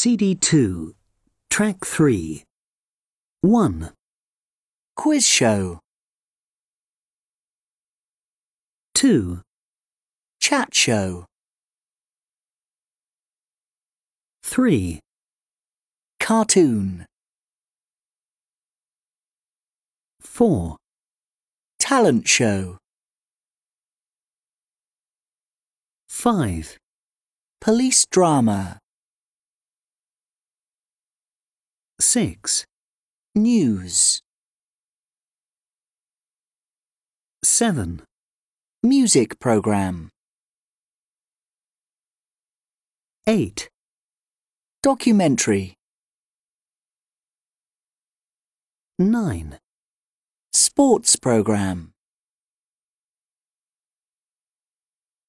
CD2, Track 3. 1, Quiz show. 2, Chat show. 3, Cartoon. 4, Talent show. 5, Police drama. 6, News. 7, Music program. 8, Documentary. 9, Sports program.